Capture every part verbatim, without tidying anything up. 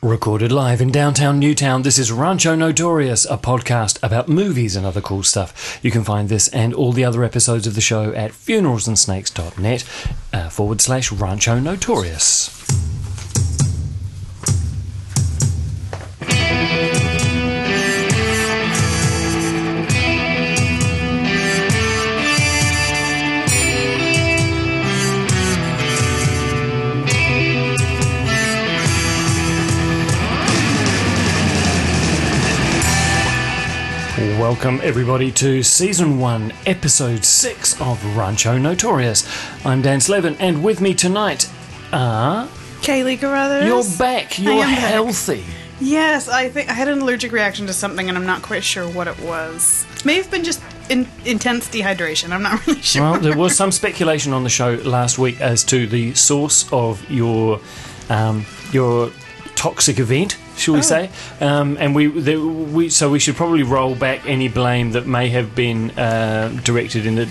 Recorded live in downtown Newtown, this is Rancho Notorious, a podcast about movies and other cool stuff. You can find this and all the other episodes of the show at funeralsandsnakes.net uh, forward slash Rancho Notorious. Welcome everybody to Season one, Episode six of Rancho Notorious. I'm Dan Slevin, and with me tonight are... Kaylee Carruthers. You're back, you're healthy. Back. Yes, I think I had an allergic reaction to something and I'm not quite sure what it was. May have been just in, intense dehydration, I'm not really sure. Well, there was some speculation on the show last week as to the source of your um, your toxic event, shall we oh. say? Um, and we, there, we, so we should probably roll back any blame that may have been uh, directed in the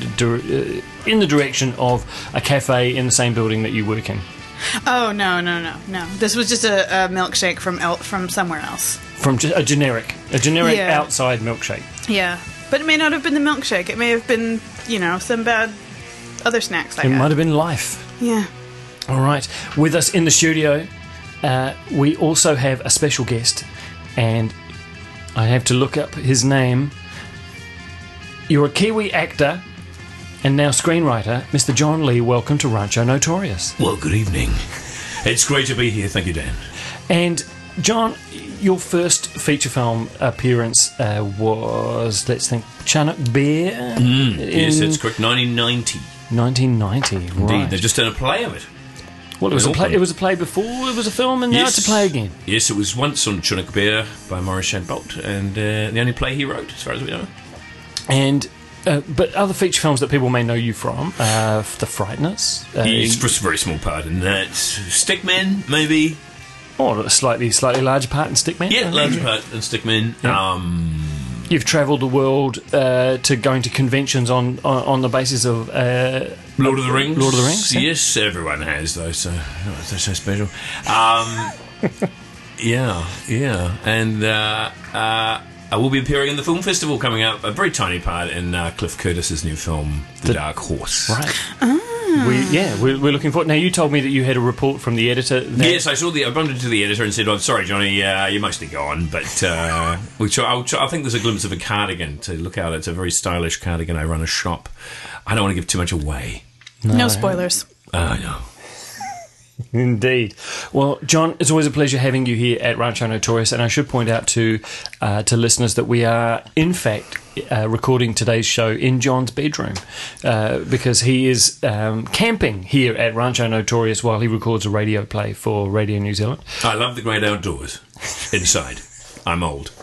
uh, in the direction of a cafe in the same building that you work in. Oh no no no no! This was just a, a milkshake from el- from somewhere else. From a generic, a generic yeah. outside milkshake. Yeah, but it may not have been the milkshake. It may have been, you know, some bad other snacks. I it had. might have been life. Yeah. All right, with us in the studio. Uh, we also have a special guest, and I have to look up his name. You're a Kiwi actor and now screenwriter, Mister John Lee. Welcome to Rancho Notorious. Well, good evening. It's great to be here. Thank you, Dan. And John, your first feature film appearance uh, was, let's think, Chinook Bear? Mm, yes, that's correct. nineteen ninety. nineteen ninety, right. Indeed, they've just done a play of it. Well, it was, a play, it was a play before it was a film, and now yes. it's a play again. Yes, it was once on Chinook Bear by Maurice Shadbolt, and uh, the only play he wrote, as far as we know. And uh, but other feature films that people may know you from, uh, The Frighteners. Uh, Yes, for a very small part in that. Stickmen, maybe. Or a slightly, slightly larger part in Stickmen. Yeah, larger part in Stickmen. Yeah. Um, You've travelled the world uh, to going to conventions on, on, on the basis of uh, Lord of the Rings. Lord of the Rings. Yeah? Yes, everyone has though, so oh, they're so special. Um, yeah, yeah, and uh, uh, I will be appearing in the film festival coming up. A very tiny part in uh, Cliff Curtis's new film, The, the Dark Horse. Right. Ah. We, yeah, we're, we're looking forward. Now, you told me that you had a report from the editor. That yes, I saw the. I bumped into the editor and said, "I'm sorry, Johnny, uh, you're mostly gone, but uh, we try, I'll try, I think there's a glimpse of a cardigan to look out. It's a very stylish cardigan. I run a shop. I don't want to give too much away. No, no spoilers. Uh, no. Indeed. Well, John, it's always a pleasure having you here at Rancho Notorious, and I should point out to uh, to listeners that we are, in fact, uh, recording today's show in John's bedroom uh, because he is um, camping here at Rancho Notorious while he records a radio play for Radio New Zealand. I love the great outdoors. Inside. I'm old.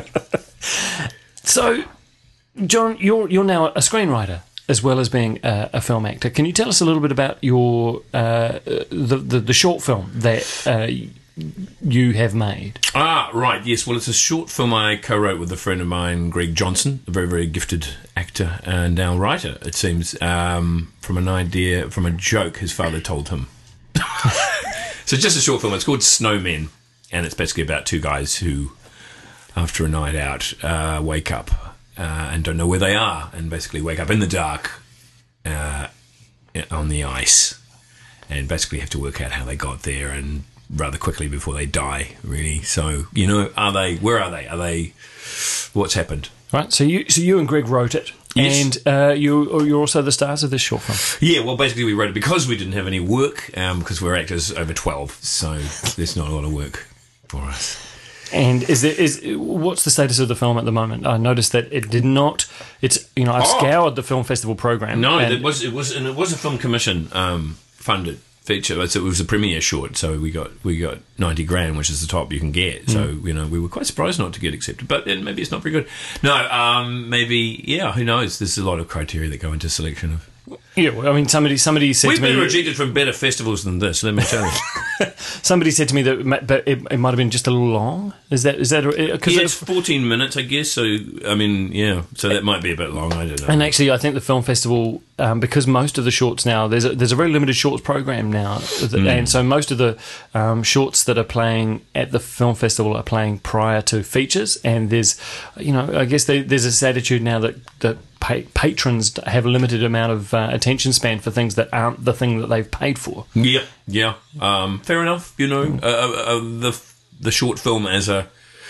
So, John, you're you're now a screenwriter as well as being a, a film actor. Can you tell us a little bit about your uh, the, the the short film that uh, you have made? Ah, right, yes. Well, it's a short film I co-wrote with a friend of mine, Greg Johnson, a very, very gifted actor and now writer, it seems, um, from an idea, from a joke his father told him. So just a short film. It's called Snowmen, and it's basically about two guys who, after a night out, uh, wake up Uh, and don't know where they are, and basically wake up in the dark uh, on the ice, and basically have to work out how they got there, and rather quickly before they die, really. So, you know, are they? Where are they? Are they? What's happened? Right. So you, so you and Greg wrote it, yes. and uh, you, you're also the stars of this short film. Yeah. Well, basically, we wrote it because we didn't have any work, um, because we're actors over twelve, so there's not a lot of work for us. And is there is what's the status of the film at the moment? I noticed that it did not. It's you know I've oh. scoured the film festival program. No, it was it was and it was a film commission um, funded feature. It was a premiere short, so we got we got ninety grand, which is the top you can get. So mm. you know we were quite surprised not to get accepted, but then maybe it's not very good. No, um, maybe yeah. Who knows? There's a lot of criteria that go into selection of. Yeah, well, I mean, somebody somebody said We've to me... We've been rejected from better festivals than this, let me tell you. Somebody said to me that it, it might have been just a little long. Is that... Is that cause yeah, it's fourteen minutes, I guess, so, I mean, yeah, so that might be a bit long, I don't know. And actually, I think the film festival um, because most of the shorts now there's a, there's a very limited shorts program now, mm. and so most of the um, shorts that are playing at the film festival are playing prior to features, and there's you know I guess they, there's this attitude now that that pa- patrons have a limited amount of uh, attention span for things that aren't the thing that they've paid for. Yeah, yeah, um, fair enough. You know, uh, uh, the the short film as a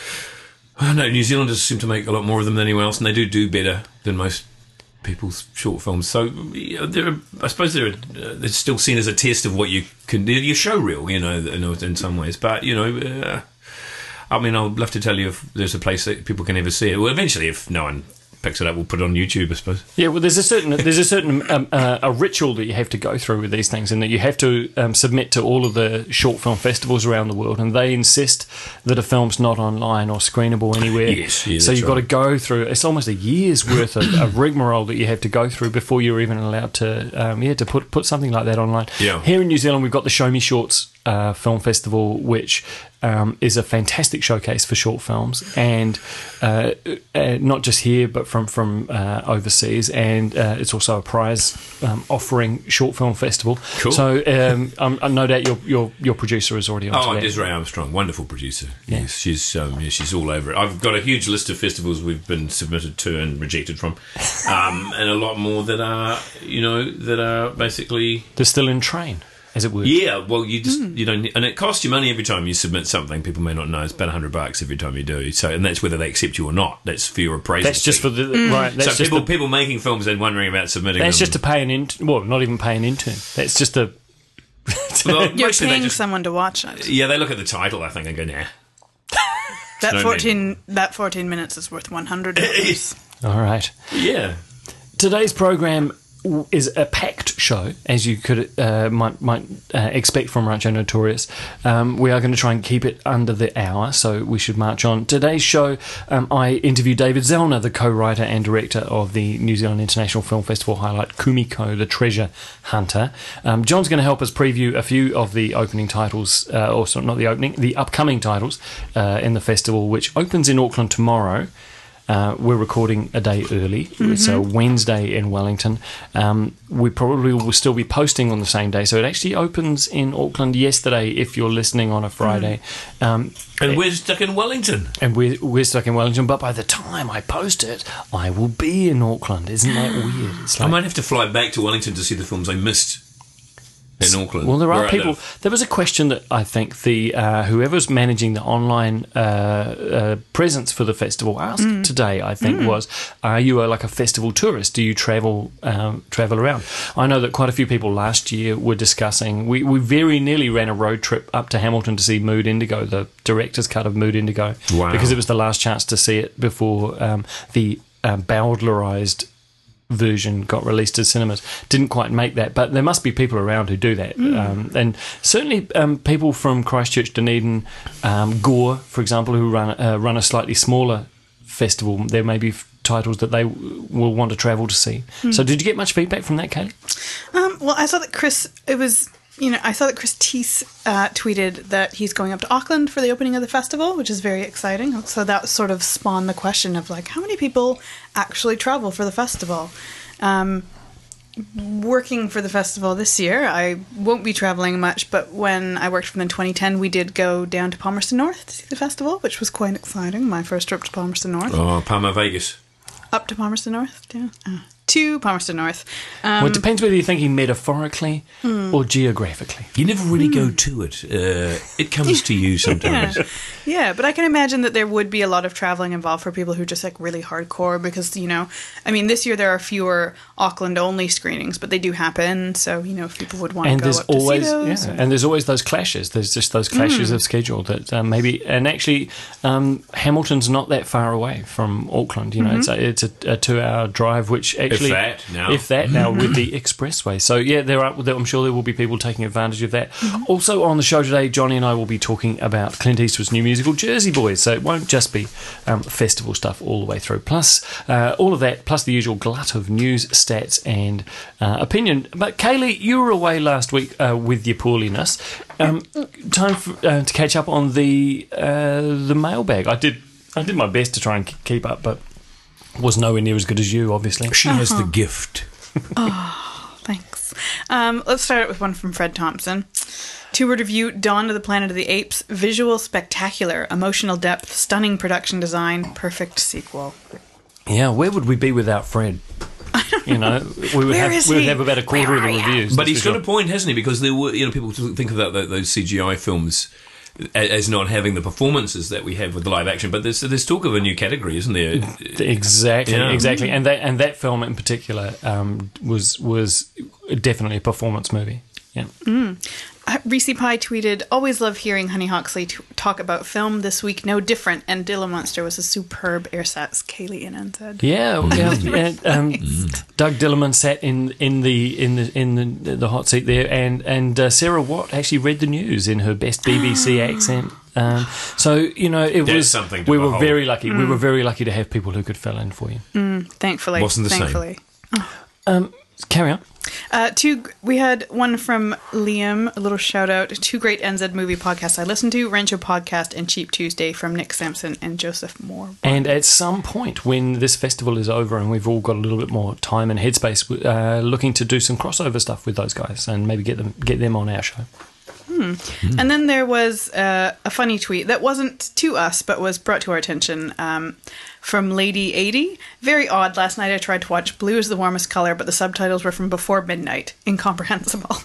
I don't know, New Zealanders seem to make a lot more of them than anyone else, and they do do better than most people's short films. So, you know, there are, I suppose they're, uh, they're still seen as a test of what you can do. Your show reel, you know, in some ways. But, you know, uh, I mean, I'll love to tell you if there's a place that people can ever see it. Well, eventually, if no one picks it up, we'll put it on YouTube, I suppose. Yeah, well, there's a certain there's a certain um, uh, a ritual that you have to go through with these things, and that you have to um, submit to all of the short film festivals around the world, and they insist that a film's not online or screenable anywhere. Yes, yeah, so you've right. got to go through. It's almost a year's worth of, of rigmarole that you have to go through before you're even allowed to um, yeah to put put something like that online. Yeah. Here in New Zealand, we've got the Show Me Shorts uh, Film Festival, which Um, is a fantastic showcase for short films, and uh, uh, not just here, but from from uh, overseas. And uh, it's also a prize um, offering short film festival. Cool. So um, I'm, I'm no doubt your your your producer is already on. Oh, that. Desiree Armstrong, wonderful producer. Yeah. Yes, she's um, yeah, she's all over it. I've got a huge list of festivals we've been submitted to and rejected from, um, and a lot more that are you know that are basically They're still in train, as it were. Yeah, well, you just mm. you don't, and it costs you money every time you submit something. People may not know it's about a hundred bucks every time you do. So, and that's whether they accept you or not. That's for your appraisal. That's just fee. for the mm. right. That's so just people the, people making films and wondering about submitting. That's them. just to pay an intern. Well, not even pay an intern. That's just a. Well, You're mostly they paying just, someone to watch it. Yeah, they look at the title, I think, and go, nah. That No fourteen that fourteen minutes is worth one hundred dollars. All right. Yeah. Today's program is a packed show, as you could uh, might might uh, expect from Rancho Notorious. Um, we are going to try and keep it under the hour, so we should march on. Today's show, um, I interviewed David Zellner, the co-writer and director of the New Zealand International Film Festival highlight Kumiko, the Treasure Hunter. Um, John's going to help us preview a few of the opening titles, uh, or sorry, not the opening, the upcoming titles uh, in the festival, which opens in Auckland tomorrow. Uh, we're recording a day early. Mm-hmm. It's a Wednesday in Wellington. Um, we probably will still be posting on the same day, so it actually opens in Auckland yesterday if you're listening on a Friday. Mm. Um, and we're stuck in Wellington. And we're, we're stuck in Wellington, but by the time I post it, I will be in Auckland. Isn't that weird? It's like, I might have to fly back to Wellington to see the films I missed in Auckland. Well, there are people. Live. There was a question that I think the uh, whoever's managing the online uh, uh, presence for the festival asked mm. today. I think mm. was, are you a, like a festival tourist? Do you travel um, travel around? I know that quite a few people last year were discussing. We we very nearly ran a road trip up to Hamilton to see Mood Indigo, the director's cut of Mood Indigo, wow. because it was the last chance to see it before um, the um, Bowdlerized version got released to cinemas. Didn't quite make that, but there must be people around who do that. Mm. Um, and certainly um, people from Christchurch, Dunedin, um, Gore, for example, who run, uh, run a slightly smaller festival. There may be f- titles that they w- will want to travel to see. Mm. So did you get much feedback from that, Kaylee? Um, well, I saw that Chris, it was... You know, I saw that Chris Teese uh, tweeted that he's going up to Auckland for the opening of the festival, which is very exciting. So that sort of spawned the question of, like, how many people actually travel for the festival? Um, working for the festival this year, I won't be traveling much, but when I worked for them in twenty ten, we did go down to Palmerston North to see the festival, which was quite exciting. My first trip to Palmerston North. Oh, Palma Vegas. Up to Palmerston North, yeah. Oh. To Palmerston North. Um, well, it depends whether you're thinking metaphorically mm. or geographically. You never really mm. go to it. Uh, it comes to you sometimes. Yeah. yeah, but I can imagine that there would be a lot of traveling involved for people who are just like really hardcore because, you know, I mean, this year there are fewer Auckland-only screenings, but they do happen, so, you know, if people would want and to go up always, to see those. Yeah, and there's always those clashes. There's just those clashes mm. of schedule that um, maybe... And actually, um, Hamilton's not that far away from Auckland. You know, mm-hmm. it's a, it's a, a two-hour drive, which actually... If that, now. If that, now, with the expressway. So, yeah, there are. I'm sure there will be people taking advantage of that. Mm-hmm. Also on the show today, Johnny and I will be talking about Clint Eastwood's new musical, Jersey Boys. So it won't just be um, festival stuff all the way through. Plus, uh, all of that, plus the usual glut of news, stats, and uh, opinion. But, Kaylee, you were away last week uh, with your poorliness. Um, time for, uh, to catch up on the uh, the mailbag. I did, I did my best to try and keep up, but was nowhere near as good as you, obviously. She has the gift Oh, thanks. Um, let's start out with one from Fred Thompson. Two-word review, Dawn of the Planet of the Apes. Visual spectacular, emotional depth, stunning production design, perfect sequel. Yeah, where would we be without Fred? You know, we would Where have is we would he? have about a quarter Where of the are you? reviews. But that's he's for got sure. a point, hasn't he? Because there were, you know, people think about tho- those C G I films a- as not having the performances that we have with the live action. But there's there's talk of a new category, isn't there? Exactly, Yeah. exactly, and that and that film in particular um, was was definitely a performance movie. Yeah. Uh, Reese Pie tweeted, always love hearing Honey Hawksley t- talk about film. This week, no different. And Dilla Monster was a superb airsats, Kaylee Innan said. Yeah, yeah, yeah. Um, Doug Dillerman sat in, in the in the in the, the hot seat there, and and uh, Sarah Watt actually read the news in her best B B C accent. Um, so you know, it That's was something to we were behold. very lucky. We were very lucky to have people who could fill in for you. Mm, thankfully. Wasn't the same. thankfully. Um, carry on. Uh, two. We had one from Liam. A little shout out. Two great N Z movie podcasts I listened to: Rancho Podcast and Cheap Tuesday from Nick Sampson and Joseph Moore. And at some point, when this festival is over and we've all got a little bit more time and headspace, uh, looking to do some crossover stuff with those guys and maybe get them get them on our show. Hmm. And then there was uh, a funny tweet that wasn't to us, but was brought to our attention um, from Lady eighty. Very odd. Last night I tried to watch Blue is the Warmest Color, but the subtitles were from before midnight. Incomprehensible.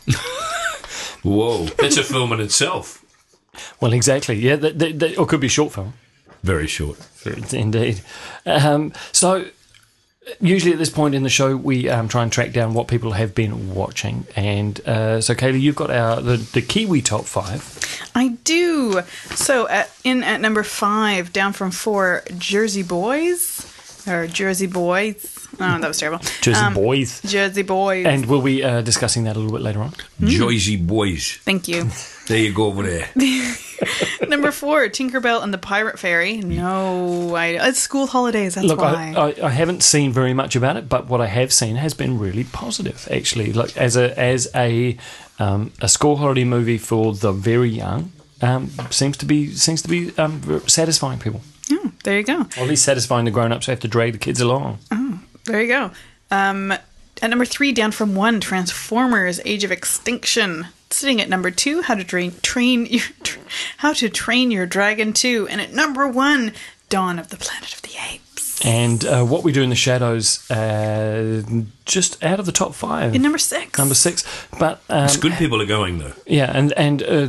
Whoa, that's a film in itself. Well, exactly. Yeah, that, that, that, or it could be a short film. Very short. Indeed. Um, so, usually at this point in the show, we um, try and track down what people have been watching. And uh, so, Kaylee, you've got our the, the Kiwi top five. I do. So, at, in at number five, down from four, Jersey Boys. Or Jersey Boys. Oh, that was terrible. Jersey Um, Boys. Jersey Boys. And we'll be uh, discussing that a little bit later on. Jersey Boys. Thank you. There you go over there. Number four, Tinkerbell and the Pirate Fairy. No, I, it's school holidays, that's Look, why. I, I, I haven't seen very much about it, but what I have seen has been really positive, actually. Like as a as a um, a school holiday movie for the very young, um, seems to be seems to be um, satisfying people. Oh, there you go. Or at least satisfying the grown ups who have to drag the kids along. Oh, there you go. Um, at number three, down from one, Transformers: Age of Extinction. Sitting at number two, How to Train Train Your How to Train Your Dragon two, and at number one, Dawn of the Planet of the Apes. And uh, What We Do in the Shadows, uh, just out of the top five. In number six. Number six. But um, It's good people are going, though. yeah, and and uh,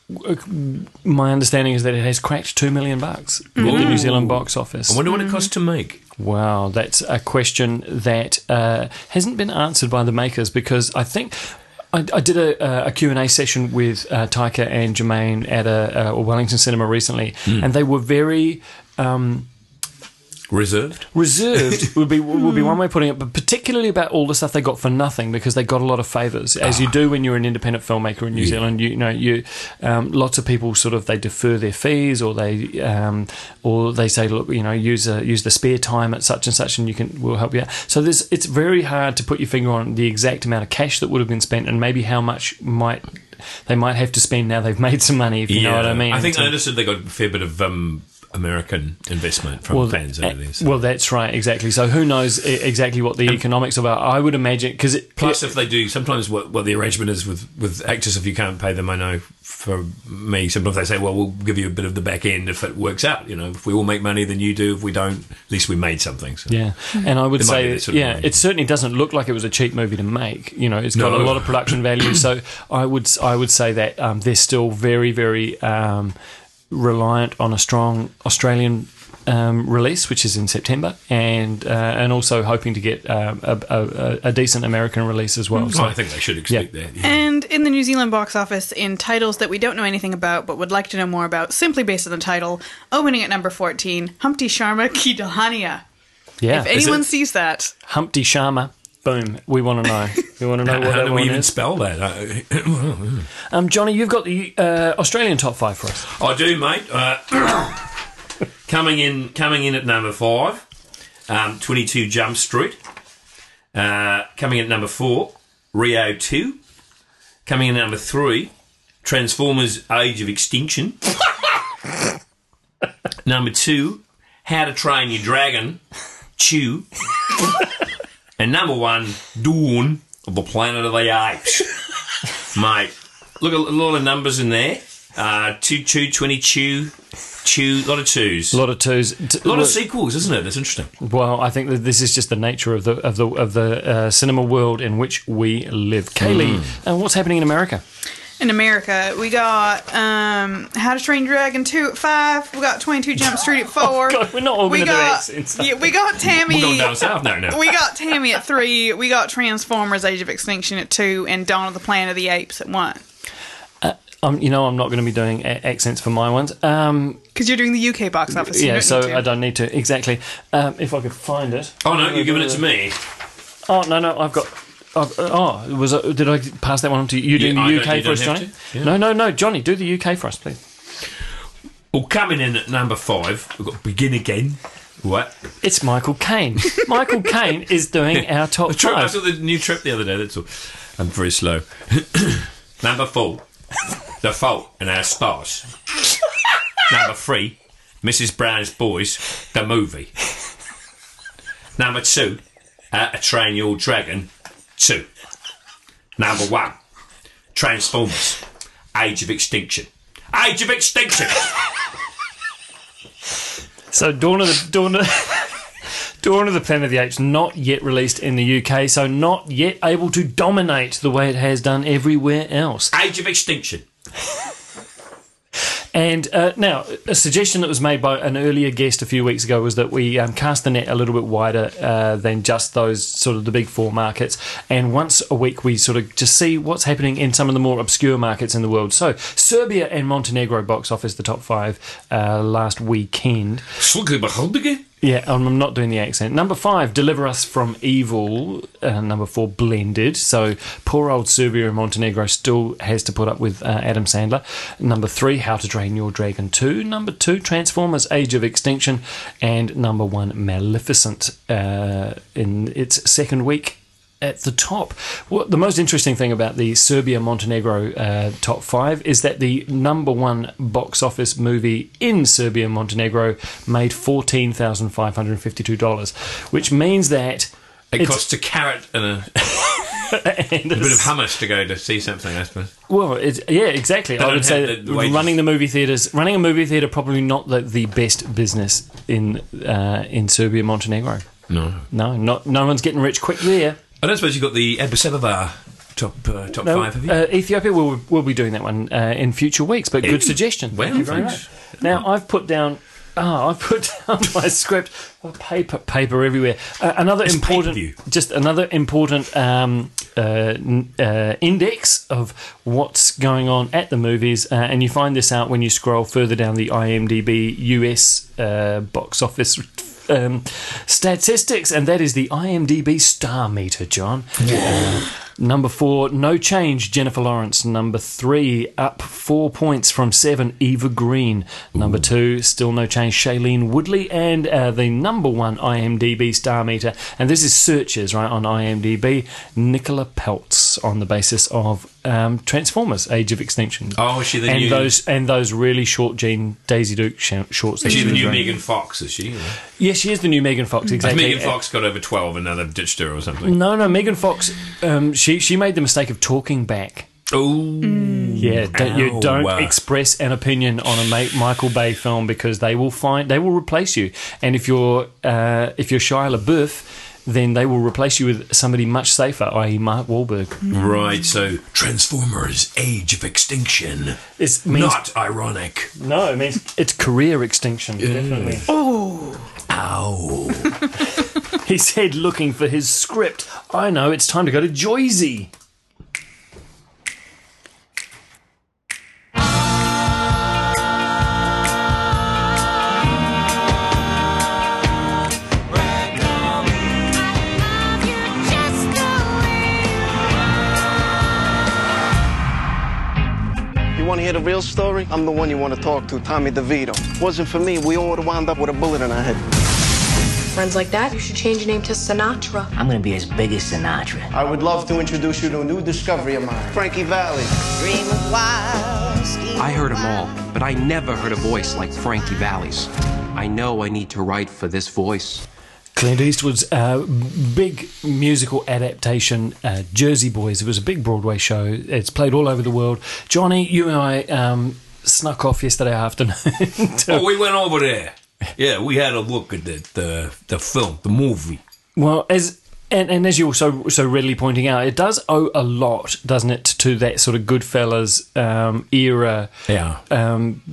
my understanding is that it has cracked two million bucks at the New Zealand box office. I wonder what it costs to make. Wow, that's a question that uh, hasn't been answered by the makers, because I think I, I did a, a Q and A session with uh, Taika and Jermaine at a, a Wellington cinema recently, Mm. and they were very um, Reserved? reserved would be would be one way of putting it, but particularly about all the stuff they got for nothing, because they got a lot of favours, as you do when you're an independent filmmaker in New Yeah. Zealand. You, you know, you um, lots of people sort of they defer their fees, or they um, or they say, look, you know, use a, use the spare time at such and such, and you can we'll help you out. So there's it's very hard to put your finger on the exact amount of cash that would have been spent, and maybe how much might they might have to spend now they've made some money, if you know what I mean. I think So- I understood they got a fair bit of um, American investment from well, fans uh, over there. So. well, that's right, exactly. So who knows e- exactly what the economics of it are? I would imagine, because it, Plus, if they do, sometimes what, what the arrangement is with, with actors, if you can't pay them, I know for me, sometimes they say, well, we'll give you a bit of the back end if it works out. You know, if we all make money, then you do. If we don't, at least we made something. So. yeah, and I would There might be say, that sort of yeah, arrangement. it certainly doesn't look like it was a cheap movie to make. You know, it's got No. a lot of production value. So I would, I would say that um, they're still very, very um, reliant on a strong Australian um, release, which is in September, and uh, and also hoping to get um, a, a, a decent American release as well. Oh, So I think they should expect that. Yeah. And in the New Zealand box office, in titles that we don't know anything about but would like to know more about, simply based on the title, opening at number fourteen, Humpty Sharma Ki Dahania. yeah, If anyone it? sees that, Humpty Sharma. Boom. We want to know. We want to know what How that do one we even is. spell that? I, Um, Johnny, you've got the uh, Australian top five for us. I do, mate. Uh, coming in, coming in at number five, um, twenty-two Jump Street. Uh, coming in at number four, Rio two. Coming in at number three, Transformers: Age of Extinction. Number two, How to Train Your Dragon, Chew. And number one, Dawn of the Planet of the Apes. Mate, look at a lot of numbers in there. Uh, two, two, twenty-two, two, a lot of twos. A lot of twos. A lot of sequels, isn't it? That's interesting. Well, I think that this is just the nature of the of the of the uh, cinema world in which we live. Kaylee, mm. uh, what's happening in America? In America, we got um, How to Train Your Dragon two at five. We got twenty-two Jump Street at four. Oh God, we're not all going to do accents. Yeah, we got Tammy. We're going down south now. No. We got Tammy at three. We got Transformers: Age of Extinction at two, and Dawn of the Planet of the Apes at one. Uh, um, you know, I'm not going to be doing a- accents for my ones. Um, Because you're doing the U K box office. Yeah, you so don't need to. I don't need to. Exactly. Um, if I could find it. Oh, no, you're giving it to me. Oh, no, no, I've got... I've, oh, was it, did I pass that one on to you? You doing Yeah, the I U K don't- you for us, don't Johnny? have to, yeah. No, no, no, Johnny, do the U K for us, please. Well, coming in at number five, we've got Begin Again. What? It's Michael Caine. Michael Caine is doing our top The trip, I five. saw the new trip the other day, that's all. I'm very slow. Number four, The Fault in Our Stars. Number three, Missus Brown's Boys, the movie. Number two, How to Train Your Dragon two. Number one, Transformers, Age of Extinction. Age of Extinction! So Dawn of the Dawn of, Dawn of the Planet of the Apes not yet released in the U K, so not yet able to dominate the way it has done everywhere else. Age of Extinction. And uh, now, a suggestion that was made by an earlier guest a few weeks ago was that we um, cast the net a little bit wider uh, than just those sort of the big four markets. And once a week, we sort of just see what's happening in some of the more obscure markets in the world. So, Serbia and Montenegro box office, the top five uh, last weekend. Yeah, I'm not doing the accent. Number five, Deliver Us from Evil. Uh, number four, Blended. So poor old Serbia and Montenegro still has to put up with uh, Adam Sandler. Number three, How to Train Your Dragon two. Number two, Transformers: Age of Extinction. And number one, Maleficent uh, in its second week at the top. Well, the most interesting thing about the Serbia-Montenegro uh, top five is that the number one box office movie in Serbia and Montenegro made fourteen thousand five hundred fifty-two dollars, which means that It costs a carrot and a, and a bit of hummus to go to see something, I suppose. Well, it's, yeah, exactly. They I don't would say have that the wages. running the movie theatres, running a movie theatre, probably not the, the best business in uh, in Serbia, Montenegro. No, No, not no one's getting rich quick there. I don't suppose you've got the Addis Ababa top uh, top No, five, have you? Uh, Ethiopia will will be doing that one uh, in future weeks. But good Ooh. suggestion. Well, Thank you very thanks. much. Now I've put down. Oh, I've put down my script. Oh, paper, paper everywhere. Uh, another It's important, pay-per-view. just another important um, uh, n- uh, index of what's going on at the movies, uh, and you find this out when you scroll further down the IMDb U S uh, box office um, statistics, and that is the IMDb Star Meter, John. Uh, number four, No Change, Jennifer Lawrence. Number three, up four points from seven, Eva Green. Number two, still no change, Shailene Woodley. And uh, the number one IMDb Star Meter, and this is searches, right, on IMDb, Nicola Peltz, on the basis of um, Transformers: Age of Extinction. Oh, is she the and new- those and those really short Jean Daisy Duke sh- shorts. that Is she she the was new wearing. Megan Fox, is she? Yeah, she is the new Megan Fox. Has Exactly. Megan Fox got over twelve and now they've ditched her or something? No, no, Megan Fox. Um, she she made the mistake of talking back. Oh, Yeah, don't, you Ow. don't express an opinion on a Ma- Michael Bay film because they will find they will replace you. And if you're uh, if you're Shia LaBeouf, then they will replace you with somebody much safer, that is. Mark Wahlberg. right. So Transformers: Age of Extinction. It means Not ironic. no, it means it's career extinction. Definitely. Oh, Ow. He said, looking for his script. I know, it's time to go to Joyzy. You want to hear the real story? I'm the one you want to talk to, Tommy DeVito. Wasn't for me, we all would have wound up with a bullet in our head. Friends like that, you should change your name to Sinatra. I'm gonna be as big as Sinatra. I would love to introduce you to a new discovery of mine, Frankie Valli. I heard them all, but I never heard a voice like Frankie Valli's. I know I need to write for this voice. Clint Eastwood's uh, big musical adaptation, uh, Jersey Boys. It was a big Broadway show. It's played all over the world. Johnny, you and I um, snuck off yesterday afternoon. to, Oh, we went over there. Yeah, we had a look at the the, the film, the movie. well, as and, and as you're so so readily pointing out, it does owe a lot, doesn't it, to that sort of Goodfellas um, era Yeah. um,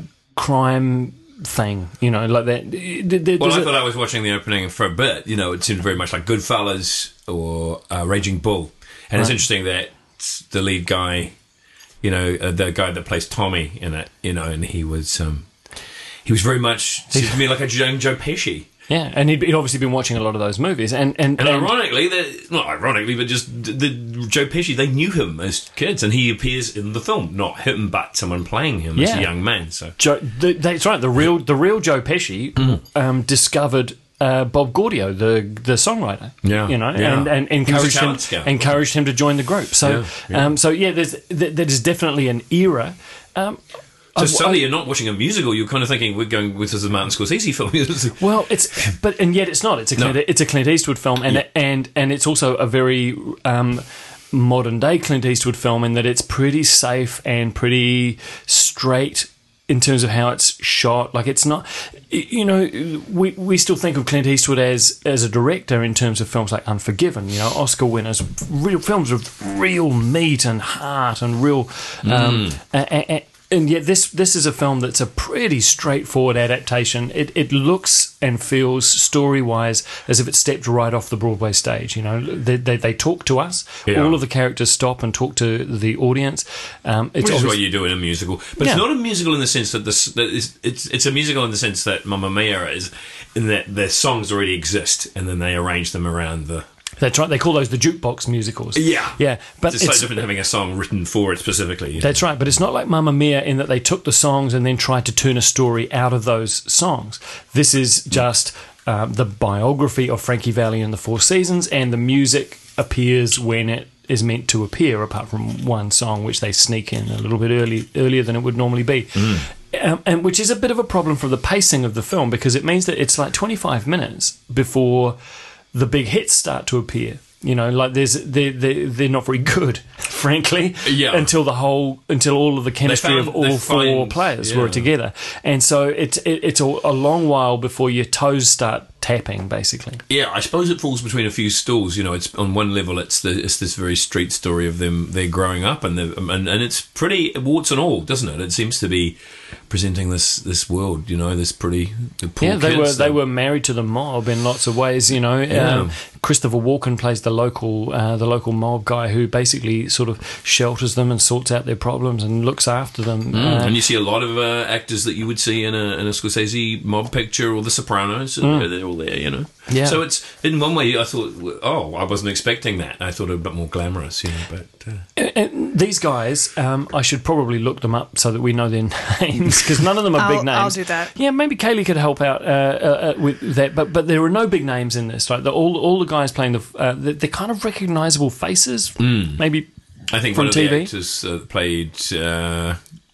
crime thing, you know, like that. There- there- Well, there's I a- thought I was watching the opening for a bit. You know, it seemed very much like Goodfellas or uh, Raging Bull. And it's Right. interesting that the lead guy, you know, uh, the guy that plays Tommy in it, you know, and he was um, he was very much seemed to me like a young Joe Pesci. yeah, and he'd, he'd obviously been watching a lot of those movies, and and, And and- ironically, the, not ironically, but just the, the Joe Pesci, they knew him as kids, and he appears in the film, not him, but someone playing him as Yeah. a young man. So Joe, the, that's right. The real, the real Joe Pesci Mm. um, discovered uh, Bob Gaudio, the the songwriter. Yeah, you know, yeah. and, and He was a encouraged him, talent scout. encouraged him to join the group. So, Yeah, yeah. Um, so yeah, there's th- there is definitely an era. Um, So I- suddenly I- you're not watching a musical, you're kind of thinking we're going with this is a Martin Scorsese film. Well, it's but and yet it's not. It's a Clint, No. it's a Clint Eastwood film, and Yeah. and and it's also a very um, modern day Clint Eastwood film in that it's pretty safe and pretty straight in terms of how it's shot. Like it's not, you know, we we still think of Clint Eastwood as as a director in terms of films like Unforgiven, you know, Oscar winners, real films with real meat and heart and real. Um, a- a- a- and yet this this is a film that's a pretty straightforward adaptation. It it looks and feels story wise as if it stepped right off the Broadway stage. You know, they they, they talk to us. Yeah. All of the characters stop and talk to the audience. Um, it's Which is obvious- what you do in a musical, but Yeah. it's not a musical in the sense that this. That it's, it's it's a musical in the sense that Mamma Mia is, in that their songs already exist and then they arrange them around the. That's right. They call those the jukebox musicals. Yeah. yeah. But It's, it's, so different than having a song written for it specifically. you know. that's right. But it's not like Mamma Mia in that they took the songs and then tried to turn a story out of those songs. This is just um, the biography of Frankie Valli and the Four Seasons, and the music appears when it is meant to appear, apart from one song which they sneak in a little bit early earlier than it would normally be. Um, and which is a bit of a problem for the pacing of the film, because it means that it's like twenty-five minutes before the big hits start to appear. You know, like there's they they they're not very good, frankly. Yeah. Until the whole until all of the chemistry found- of all they four find- players yeah. were together, and so it's it, it's a, a long while before your toes start tapping, basically. Yeah, I suppose it falls between a few stools. You know, it's on one level, it's the it's this very street story of them they're growing up, and the and, and it's pretty warts and all, doesn't it? It seems to be presenting this this world. You know, this pretty the poor Yeah, they kids were that- they were married to the mob in lots of ways. You know, Yeah. um, Christopher Walken plays the local uh, the local mob guy who basically sort of shelters them and sorts out their problems and looks after them. Mm, Uh, and you see a lot of uh, actors that you would see in a, in a Scorsese mob picture or The Sopranos. and They're all there, you know. Mm. Yeah. So it's in one way I thought, oh, I wasn't expecting that. I thought it a bit more glamorous, you know. But uh, And- and these guys, um, I should probably look them up so that we know their names, because none of them are I'll- big names. I'll do that. Yeah, maybe Kaylee could help out uh, uh, uh, with that. But but there are no big names in this. Like the, all all the guys playing the uh, they're, they're kind of recognisable faces. Maybe I think From one of T V? the actors uh, played uh,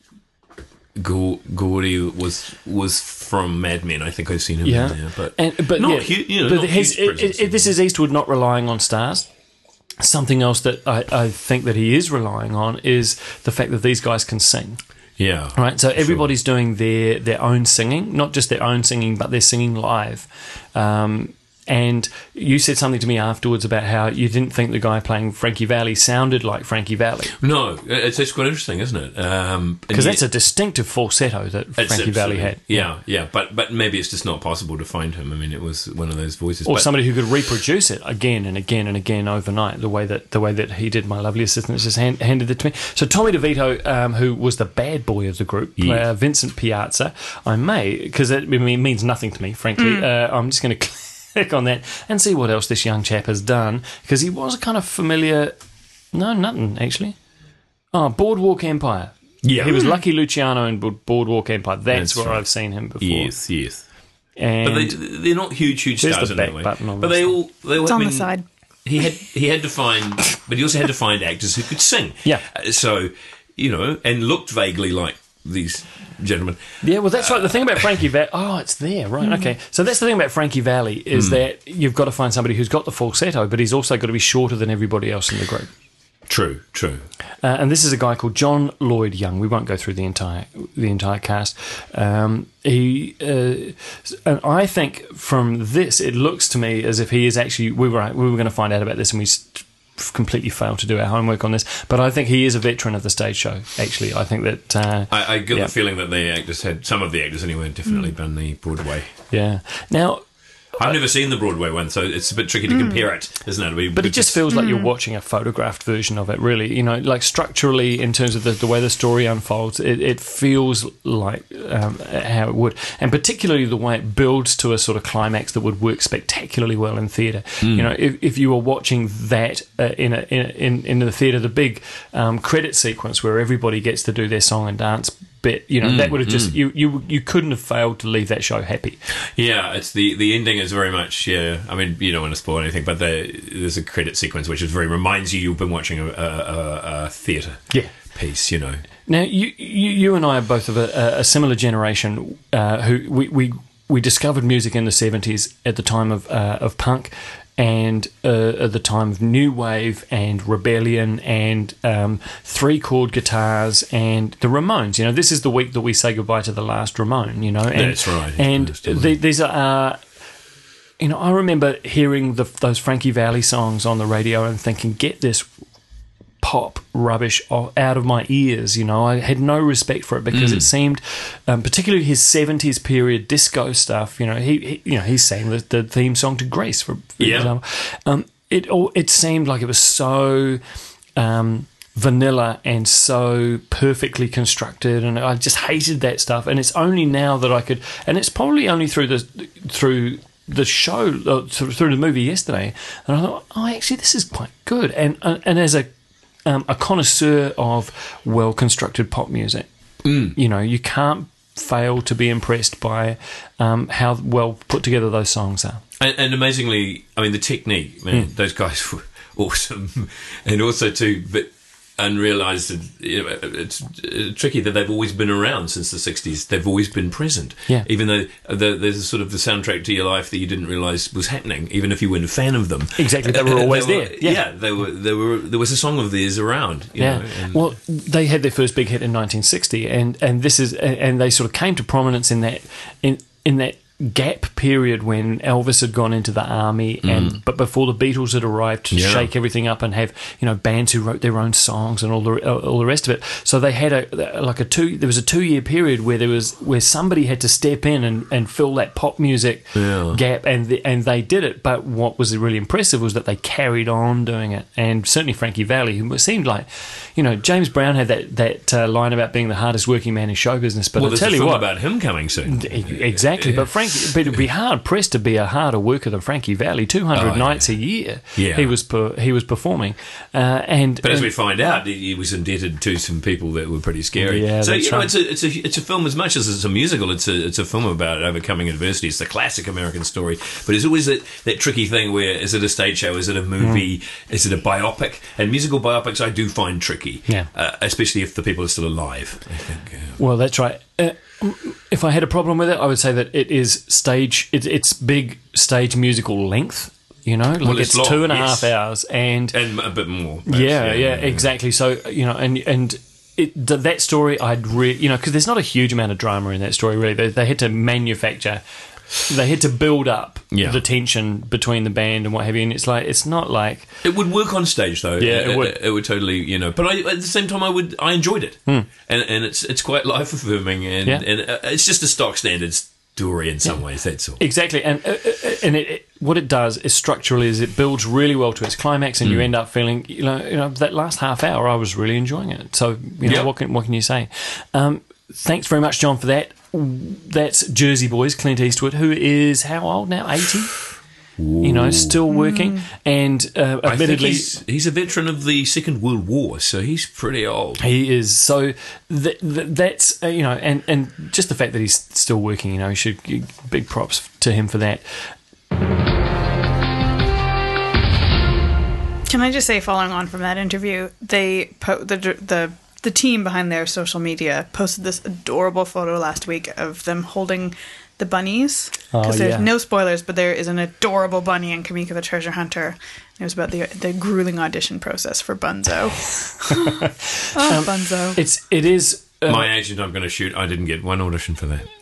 Gau- Gordy was was from Mad Men. I think I've seen him yeah, in there, but and, but not yeah, hu- you know, but not his, huge it, presence. it, this is Eastwood not relying on stars. Something else that I, I think that he is relying on is the fact that these guys can sing. yeah, Right, so everybody's doing their their own singing, not just their own singing, but they're singing live. Um, and you said something to me afterwards about how you didn't think the guy playing Frankie Valli sounded like Frankie Valli, No, it's, it's quite interesting, isn't it? Um, because that's a distinctive falsetto that It's Frankie Valli absolutely- had. Yeah, yeah, but but maybe it's just not possible to find him. I mean, it was one of those voices. Or but, somebody who could reproduce it again and again and again overnight, the way that the way that he did. My lovely assistant just hand, handed it to me. So Tommy DeVito, um, who was the bad boy of the group, Yeah. uh, Vincent Piazza, I may, because it, I mean, it means nothing to me, frankly. Uh, I'm just going to click on that and see what else this young chap has done, because he was a kind of familiar. No, nothing actually. Oh, Boardwalk Empire. Yeah. He was Lucky Luciano in Bo- Boardwalk Empire. That's, That's where right. I've seen him before. yes, yes. And But they, they're not huge, huge There's stars the in back that way. button on But this they one. all, they all. It's I on the mean, side. He had he had to find, but he also had to find actors who could sing. Yeah. Uh, So, you know, and looked vaguely like these gentlemen. Yeah, well, that's right. The thing about Frankie Valli... Oh, it's there, right, okay. So that's the thing about Frankie Valli, is mm. that you've got to find somebody who's got the falsetto, but he's also got to be shorter than everybody else in the group. True, true. Uh, and this is a guy called John Lloyd Young. We won't go through the entire the entire cast. Um, he, uh, and I think from this, it looks to me as if he is actually... We were we were going to find out about this, and we st- completely failed to do our homework on this. But I think he is a veteran of the stage show. Actually, I think that uh, I, I get yeah. the feeling that the actors had some of the actors anyway definitely mm. done the Broadway. Yeah. Now. I've never seen the Broadway one, so it's a bit tricky to compare mm. it, isn't it? We, but it just feels like mm. you're watching a photographed version of it, really. You know, like structurally, in terms of the, the way the story unfolds, it, it feels like um, how it would. And particularly the way it builds to a sort of climax that would work spectacularly well in theatre. Mm. You know, if, if you were watching that uh, in, a, in, in in the theatre, the big um, credit sequence where everybody gets to do their song and dance bit, you know, mm, that would have just mm. you, you you couldn't have failed to leave that show happy. Yeah, it's the the ending is very much yeah. I mean, you don't want to spoil anything, but the, there's a credit sequence which is very reminds you you've been watching a, a, a theatre yeah. piece. You know. Now you you, you and I are both of a, a similar generation uh, who we, we we discovered music in the seventies at the time of uh, of punk. And uh, at the time of new wave and rebellion and um, three chord guitars and the Ramones. You know, this is the week that we say goodbye to the last Ramone. You know, and, that's right. And the, these are, uh, you know, I remember hearing the, those Frankie Valli songs on the radio and thinking, "Get this pop rubbish out of my ears." You know, I had no respect for it because mm. it seemed, um, particularly his seventies period disco stuff. You know, he, he you know he sang the, the theme song to Grease, for, for yeah. example. Um, it all it seemed like it was so um, vanilla and so perfectly constructed, and I just hated that stuff. And it's only now that I could, and it's probably only through the through. the show uh, through the movie yesterday, and I thought, oh, actually, this is quite good. And uh, and as a Um, a connoisseur of well-constructed pop music. Mm. You know, you can't fail to be impressed by um, how well put together those songs are. And, and amazingly, I mean, the technique, man, mm. those guys were awesome. And also, too, but unrealised, you know, it's tricky that they've always been around since the sixties. They've always been present. Yeah. Even though the, there's a sort of the soundtrack to your life that you didn't realise was happening, even if you weren't a fan of them. Exactly, they were always they were, there. Yeah. yeah, they were. They were. There was a song of theirs around. You yeah. know, and well, they had their first big hit in nineteen sixty, and, and this is and they sort of came to prominence in that in in that. gap period when Elvis had gone into the army, and mm. but before the Beatles had arrived to yeah. shake everything up and have, you know, bands who wrote their own songs and all the all the rest of it. So they had a like a two. There was a two year period where there was where somebody had to step in and, and fill that pop music yeah. gap, and the, and they did it. But what was really impressive was that they carried on doing it, and certainly Frankie Valli, who seemed like, you know, James Brown had that that uh, line about being the hardest working man in show business. But well, I'll tell you what, about him coming soon, exactly. Yeah. But Frank. But it'd be hard pressed to be a harder worker than Frankie Valli. Two hundred oh, nights yeah. a year, yeah. he was per, he was performing, uh, and but as and, we find out, he was indebted to some people that were pretty scary. Yeah, so that's you know, right. it's a it's a it's a film as much as it's a musical. It's a it's a film about overcoming adversity. It's the classic American story, but it's always that, that tricky thing where is it a stage show? Is it a movie? Mm. Is it a biopic? And musical biopics, I do find tricky, yeah, uh, especially if the people are still alive. I think. Uh, well, that's right. Uh, if I had a problem with it, I would say that it is stage. It, it's big stage musical length. You know, like well, it's, it's long, two and a yes. half hours, and and a bit more. Yeah, yeah, yeah, exactly. So you know, and and. It, that story, I'd really, you know, because there's not a huge amount of drama in that story, really. They, they had to manufacture, they had to build up yeah. the tension between the band and what have you. And it's like, it's not like it would work on stage, though. Yeah, it, it would. It, it would totally, you know. But I, at the same time, I would, I enjoyed it, hmm. and and it's it's quite life affirming, and yeah. and it's just a stock standard story in some yeah. ways. That's all. Exactly, and uh, and it, it, what it does is structurally is it builds really well to its climax, and mm. you end up feeling, you know, you know, that last half hour I was really enjoying it. So you know, yep. what can what can you say? Um, thanks very much, John, for that. That's Jersey Boys, Clint Eastwood, who is how old now? eighty. You know, still working, mm. and uh, I admittedly, think he's, he's a veteran of the Second World War, so he's pretty old. He is. So th- th- that's uh, you know, and, and just the fact that he's still working, you know, you should give big props to him for that. Can I just say, following on from that interview, they po- the the the team behind their social media posted this adorable photo last week of them holding the bunnies. Because Oh, there's yeah. no spoilers, but there is an adorable bunny in Kamika the Treasure Hunter. It was about the the grueling audition process for Bunzo. oh, Um, Bunzo. It's it is. Uh, My agent I'm going to shoot, I didn't get one audition for that.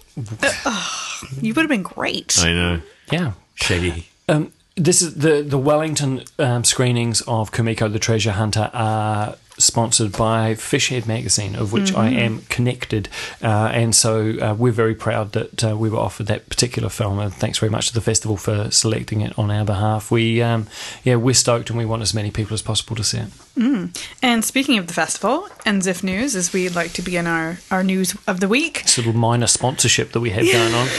You would have been great. I know. yeah. Shaggy. Um, this is the the Wellington um, screenings of Kumiko the Treasure Hunter are sponsored by Fishhead magazine, of which I am connected, uh, and so uh, we're very proud that uh, we were offered that particular film. And thanks very much to the festival for selecting it on our behalf. We, um, yeah, we're stoked, and we want as many people as possible to see it. And speaking of the festival, N Z I F News, as we like to begin our, our news of the week. This little minor sponsorship that we have going on.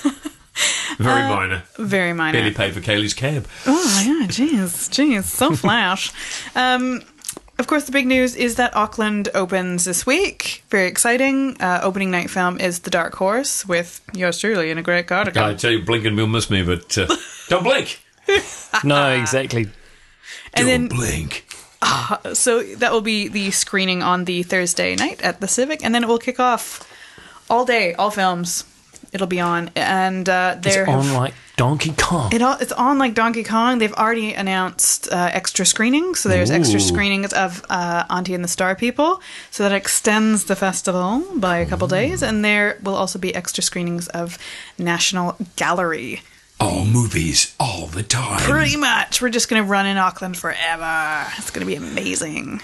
Very minor. Very minor. Barely paid for Kaylee's cab. Oh, yeah, jeez, jeez, so flash. um, of course, the big news is that Auckland opens this week. Very exciting. Uh, opening night film is The Dark Horse with yours truly in a great cardigan. I tell you, blink and we'll miss me, but uh, don't blink. No, exactly. And don't then, blink. so that will be the screening on the Thursday night at the Civic, and then it will kick off all day, all films. It'll be on, and uh, It's there on have- like Donkey Kong. It all, it's on like Donkey Kong. They've already announced uh, extra screenings. So there's extra Ooh. screenings of uh, Auntie and the Star People. So that extends the festival by a couple days. And there will also be extra screenings of National Gallery. All movies, all the time. Pretty much. We're just going to run in Auckland forever. It's going to be amazing.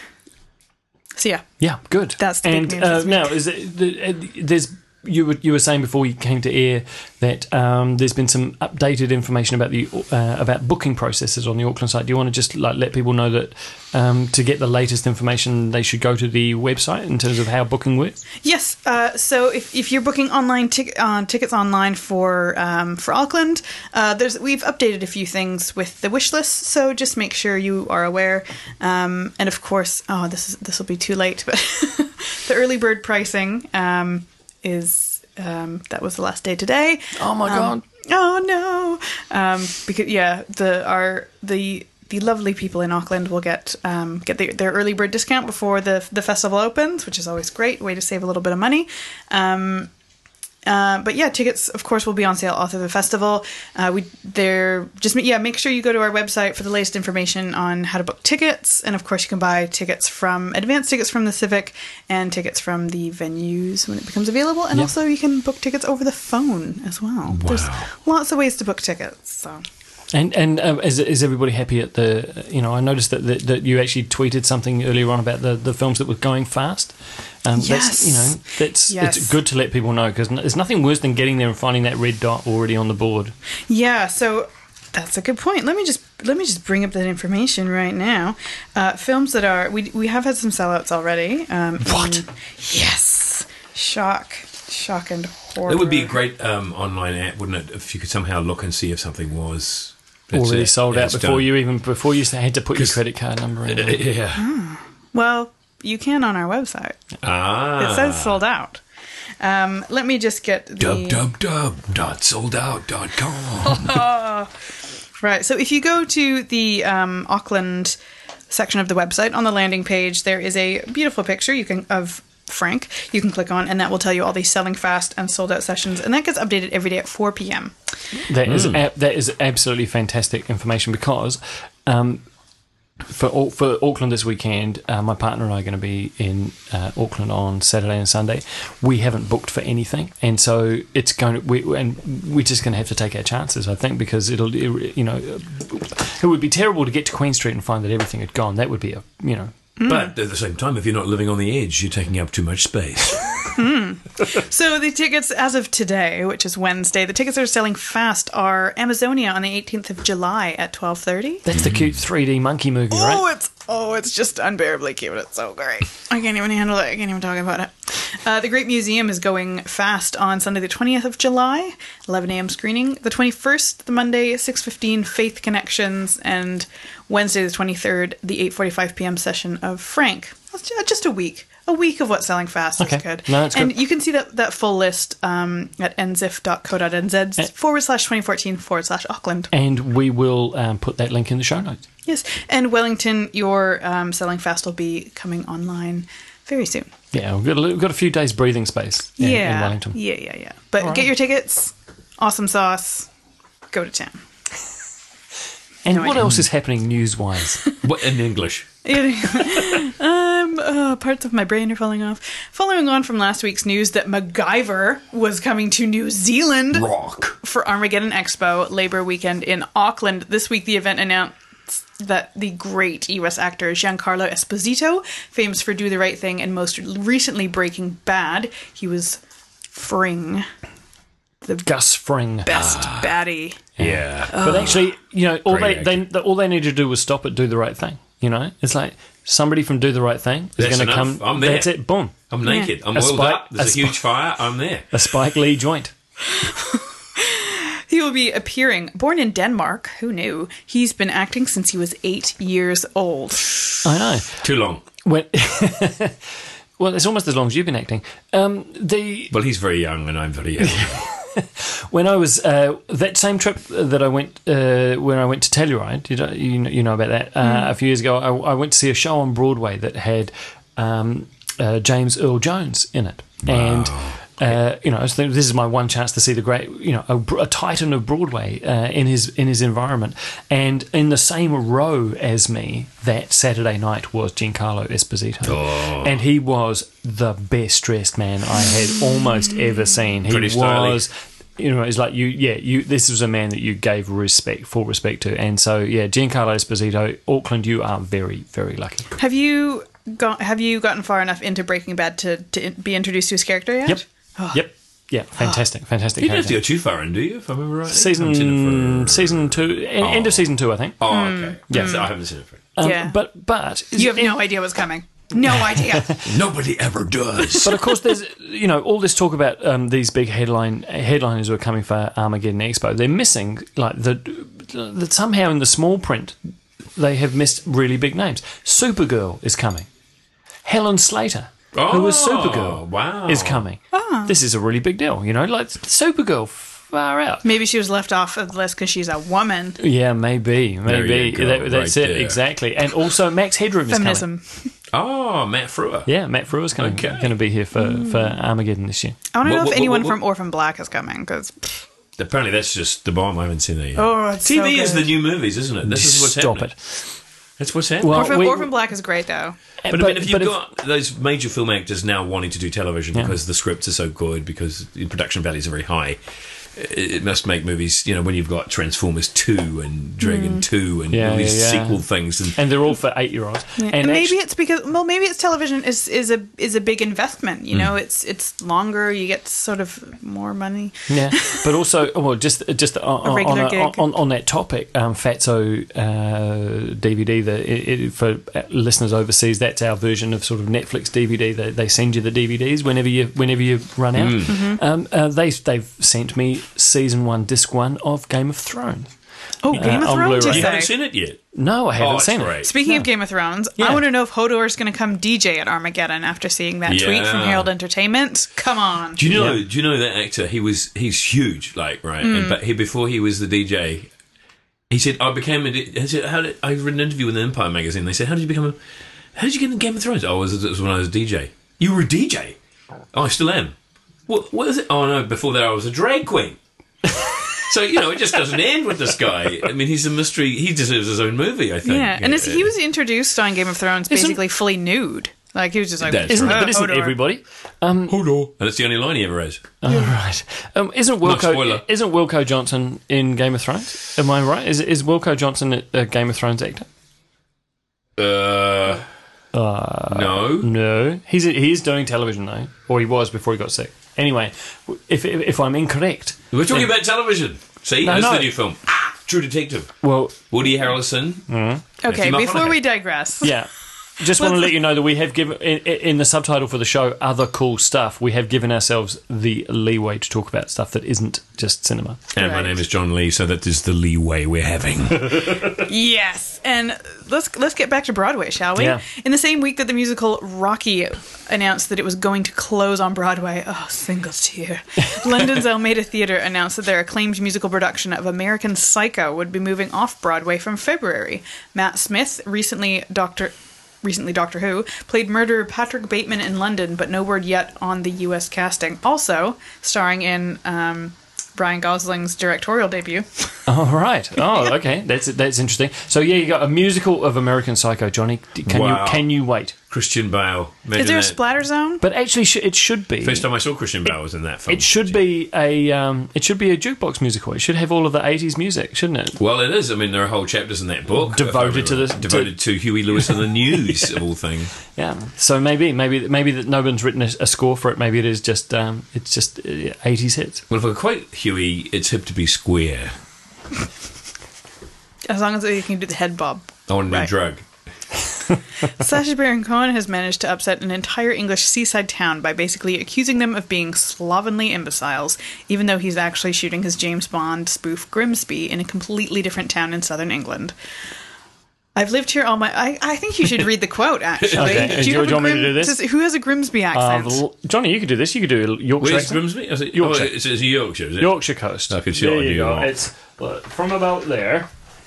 So yeah. Yeah, good. That's the big and news uh, this now is it, the, uh, there's you were you were saying before you came to air that um, there's been some updated information about the uh, about booking processes on the Auckland site. Do you want to just like let people know that um, to get the latest information they should go to the website in terms of how booking works? Yes. Uh, so if, if you're booking online tic- uh, tickets online for um, for Auckland, uh, there's we've updated a few things with the wish list. So just make sure you are aware. Um, and of course, oh, this is this will be too late, but the early bird pricing um, is um, that was the last day today. Oh my Um, god! Oh no! Um, because yeah, the our the the lovely people in Auckland will get um, get the, their early bird discount before the the festival opens, which is always great. Way to save a little bit of money. Um, uh, but yeah, tickets of course will be on sale all through the festival. Uh, we they're just yeah make sure you go to our website for the latest information on how to book tickets, and of course you can buy tickets from advance tickets from the Civic and tickets from the venues when it becomes available, and Yep. also you can book tickets over the phone as well. There's lots of ways to book tickets. So. And and uh, is is everybody happy at the? You know, I noticed that that, that you actually tweeted something earlier on about the, the films that were going fast. Um, Yes. That's, you know, that's Yes. it's good to let people know because there's nothing worse than getting there and finding that red dot already on the board. Yeah, so that's a good point. Let me just let me just bring up that information right now. Uh, films that are we we have had some sellouts already. Um, What? in- yes, shock, shock and horror. It would be a great um, online app, wouldn't it, if you could somehow look and see if something was that's Already it, sold and out it's before done. you even before you had to put your 'Cause- credit card number in. Uh, yeah. Well, you can on our website. Ah. It says sold out. Um, let me just get the Dub dub dub dot sold out dot com. Right. So if you go to the um, Auckland section of the website on the landing page, there is a beautiful picture you can of Frank. You can click on, and that will tell you all these selling fast and sold out sessions, and that gets updated every day at four p.m. That is a, that is absolutely fantastic information because um, for Au- for Auckland this weekend, uh, my partner and I are going to be in uh, Auckland on Saturday and Sunday. We haven't booked for anything, and so it's going to we and we're just going to have to take our chances, I think, because it'll you know it would be terrible to get to Queen Street and find that everything had gone. That would be a you know. But at the same time, if you're not living on the edge, you're taking up too much space. So the tickets as of today, which is Wednesday, the tickets that are selling fast are Amazonia on the eighteenth of July at twelve thirty. That's the cute three D monkey movie, right? Oh, it's oh, it's just unbearably cute. It's so great. I can't even handle it. I can't even talk about it. Uh, the Great Museum is going fast on Sunday, the twentieth of July, eleven a.m. screening. The twenty-first, the Monday, six fifteen, Faith Connections, and Wednesday, the twenty-third, the eight forty-five p.m. session of Frank. That's ju- just a week. A week of what's selling fast Okay. is good. No, that's and good. you can see that, that full list um, at n z i f dot co dot n z forward slash twenty fourteen forward slash Auckland. And we will um, put that link in the show notes. Yes, and Wellington, your um, selling fast will be coming online very soon. Yeah, we've got, a, we've got a few days breathing space in, yeah, in Wellington. yeah, yeah, yeah. But All get right. your tickets. Awesome sauce. Go to town. And No what idea. else is happening news-wise? What in English? um, uh, parts of my brain are falling off. Following on from last week's news that MacGyver was coming to New Zealand Rock. for Armageddon Expo Labor Weekend in Auckland. This week, the event announced that the great U S actor Giancarlo Esposito, famous for Do the Right Thing and most recently Breaking Bad, he was Fring, the Gus Fring. best baddie. Yeah. But actually, you know, all they, Great they the, all they need to do was stop it, Do the Right Thing. You know, it's like somebody from Do the Right Thing is That's going to enough. come. I'm there. That's it. Boom. I'm naked. I'm A oiled spike- up. There's a a, huge spi- fire. I'm there. A Spike Lee joint. He will be appearing. Born in Denmark, who knew? He's been acting since he was eight years old. I know. Too long. When, well, it's almost as long as you've been acting. Um, the Well, he's very young and I'm very young. when I was uh, that same trip that I went uh, when I went to Telluride, you know, you know, you know about that. Uh, A few years ago, I, I went to see a show on Broadway that had um, uh, James Earl Jones in it, and. Uh, you know, I was thinking, this is my one chance to see the great, you know, a, a titan of Broadway uh, in his in his environment, and in the same row as me that Saturday night was Giancarlo Esposito, Oh. and he was the best dressed man I had almost ever seen. He Pretty stylish. was, you know, it's like you, yeah, you. This was a man that you gave respect, full respect to, and so yeah, Giancarlo Esposito, Auckland, you are very, very lucky. Have you got? Have you gotten far enough into Breaking Bad to, to be introduced to his character yet? Yep, yep, yeah, fantastic, fantastic. You don't have character. to go too far in, do you? If I remember right. I think I've seen Season it for- season two, en- end of season two, I think. Oh, okay. Yeah. Yes, I haven't seen it for. Um, Yeah. But but You have no idea what's coming. No idea. Nobody ever does. but of course, there's you know all this talk about um, these big headline headliners who are coming for Armageddon Expo. They're missing like the that somehow in the small print they have missed really big names. Supergirl is coming. Helen Slater, who was Oh, Supergirl, wow. is coming. This is a really big deal. You know, like Supergirl, far out. Maybe she was left off of the list because she's a woman. Yeah, maybe, There maybe you go, that, that's right it there. exactly. And also Max Headroom is coming. Feminism. Oh, Matt Frewer. Yeah, Matt Frewer's going Okay. going to be here for, for Armageddon this year. I want to What- know what- if anyone what- from Orphan Black is coming because Apparently, that's just the bomb. I haven't seen that yet. oh, it's T V so is good. the new movies, isn't it? This is what's Stop happening. it. That's what's happening. Well, Orphan, we- Orphan Black is great though. But, I mean, if you've got those major film actors now wanting to do television Yeah. because the scripts are so good, because the production values are very high, it, it must make movies, you know, when you've got Transformers two and Dragon two and Yeah, all these yeah, yeah. sequel things. And, and they're all for eight-year-olds. And, And maybe actu- it's because well, maybe it's television is is a is a big investment. You Hmm. know, it's it's longer. You get sort of more money. yeah, but also, well, just just on, on, regular on, gig. on, on that topic, um, Fatso uh, D V D. The it, it, for listeners overseas, that's our version of sort of Netflix D V D. They, they send you the D V Ds whenever you whenever you run out. Mm-hmm. Um, uh, they they've sent me season one, disc one of Game of Thrones. Oh, Game Uh, of on Thrones! Blu-ray. You you haven't say. seen it yet. No, I haven't Oh, it's seen great. it. Speaking No. of Game of Thrones, Yeah. I want to know if Hodor is going to come D J at Armageddon after seeing that tweet from Yeah. Herald Entertainment. Come on. Do you know? Yeah. Do you know that actor? He was he's huge, like right. Hmm. And, but he before he was the D J, he said I became a. D- I said, how did, I read an interview with the Empire magazine. They said, how did you become a? How did you get in Game of Thrones? Oh, it was, it was when I was a D J. You were a D J. Oh, I still am. What? What is it? Oh no, before that I was a drag queen. So you know, it just doesn't end with this guy. I mean, he's a mystery. He deserves his own movie, I think. Yeah, and it's, he was introduced on Game of Thrones Isn't- basically fully nude. Like he was just like, That's Isn't right. but isn't Hodor. everybody? Um, Hodor, and it's the only line he ever has. All right. Um, isn't spoiler. Wilco isn't Wilco Johnson in Game of Thrones? Am I right? Is is Wilco Johnson a, a Game of Thrones actor? Uh, no. No, he's he's doing television though, or he was before he got sick. Anyway, if if, if I'm incorrect, We're talking then- about television. See, No, that's no. the new film. Ah, True Detective. well, Woody Harrelson. okay, Matthew before we McConaughey. digress. yeah. Just want to let you know that we have given in, in the subtitle for the show "Other Cool Stuff." We have given ourselves the leeway to talk about stuff that isn't just cinema. And my Right. name is John Lee, so that is the leeway we're having. Yes, and let's let's get back to Broadway, shall we? Yeah. In the same week that the musical Rocky announced that it was going to close on Broadway, oh, single tear. London's Almeida Theatre announced that their acclaimed musical production of American Psycho would be moving off Broadway from February. Matt Smith, recently Doctor recently Doctor Who, played murderer Patrick Bateman in London, but no word yet on the U S casting. Also, starring in um, Ryan Gosling's directorial debut. Oh, right. Oh, okay. That's that's interesting. So, yeah, you got a musical of American Psycho, Johnny. Can Wow. you can you wait? Christian Bale. Is there a Imagine splatter zone? But actually, sh- it should be. that. First time I saw Christian Bale was in that film. It should be a um, it should be a jukebox musical. It should have all of the eighties music, shouldn't it? Well, it is. I mean, there are whole chapters in that book Devoted to if I remember. this- devoted to, Huey Lewis and the News of all things. Yeah. So maybe maybe maybe that no one's written a, a score for it. Maybe it is just um, it's just uh, eighties hits. Well, if I quote Huey, it's hip to be square. As long as you can do the head bob. I want a new Right. drug. Sacha Baron Cohen has managed to upset an entire English seaside town by basically accusing them of being slovenly imbeciles, even though he's actually shooting his James Bond spoof Grimsby in a completely different town in southern England. I've lived here all my... I, I think you should read the quote, actually. Okay, do you- have do you a want me to Grim- do this? does- who has a Grimsby Uh, accent? the- Johnny, you could do this. You could do a Yorkshire. Where's accent. Grimsby? Is it, Yorkshire. Oh, it's, it's Yorkshire, is it? Yorkshire coast. I can see there what I you do go. want. It's look, from about there.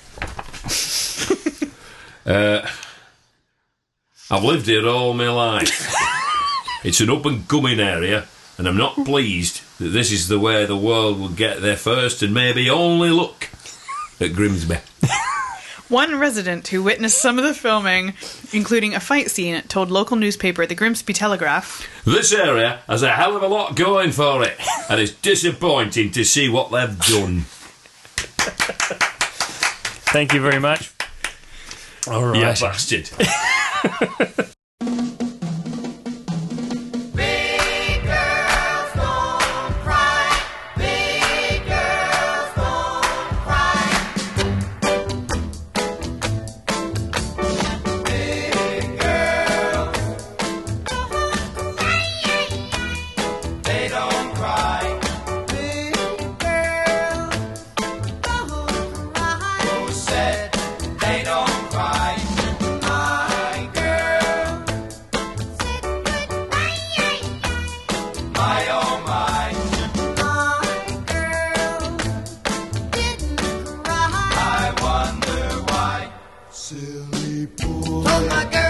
Uh, I've lived here all my life. It's an up-and-coming area, and I'm not pleased that this is the way the world will get their first and maybe only look at Grimsby. One resident who witnessed some of the filming, including a fight scene, told local newspaper The Grimsby Telegraph, This area has a hell of a lot going for it, and it's disappointing to see what they've done. Thank you very much. All right. You bastard. Silly boy. Oh, my girl.